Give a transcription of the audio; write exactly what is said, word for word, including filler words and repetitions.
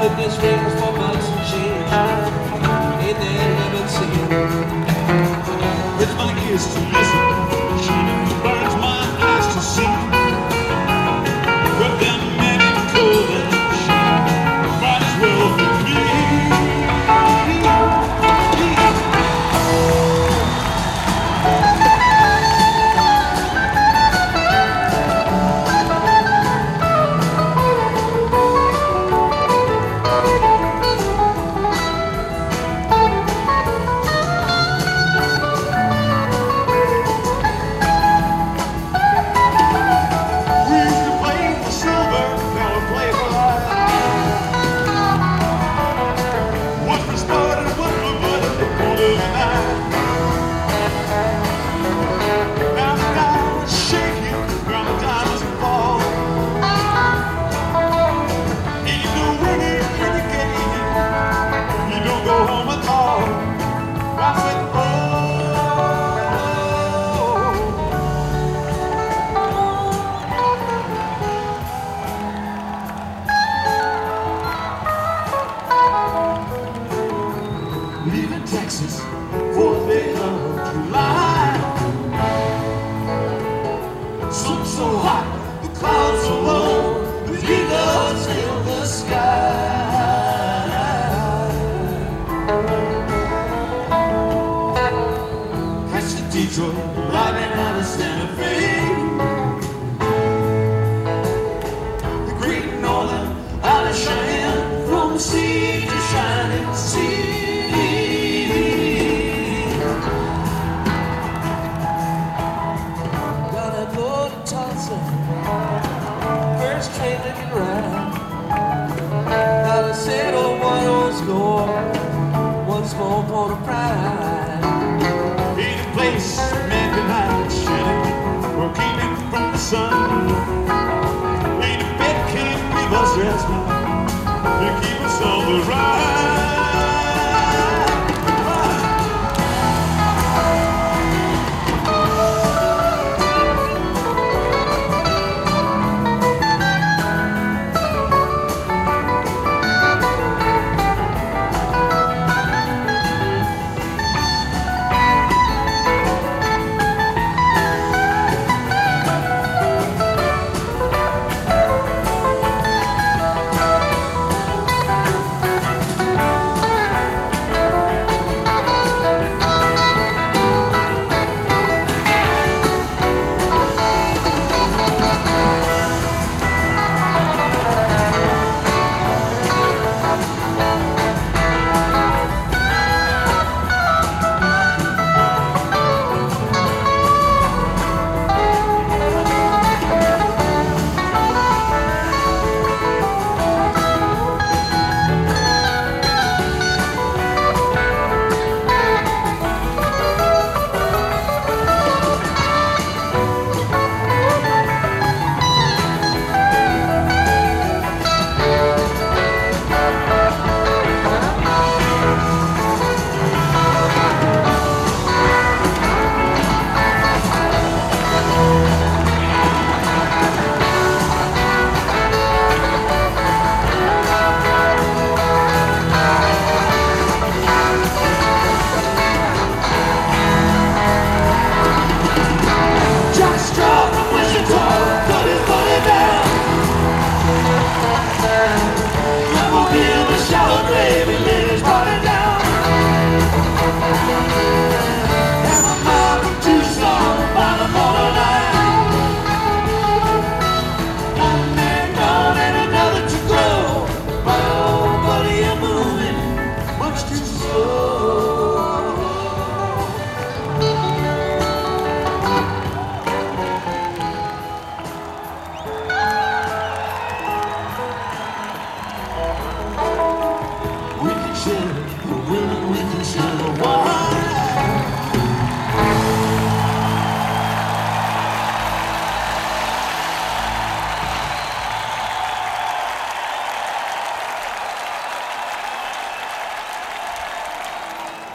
took his rings for bucks and change. Ain't there heaven seen? It's my ears to listen, shining burns my eyes to see. But them men in clothing, might as well be me. Leaving Texas for the of July. Sun so hot, the clouds so low, the eagles fill the sky. Catch the Detroit, riding out of Santa Fe. The Great Northern out of Cheyenne, from the sea to shining sea. First train looking round, how to settle what was going, once more for the pride. Ain't a place man can hide, shining or keeping from the sun. Ain't a bed can give us rest now, to keep us on the ride. We can share the wind.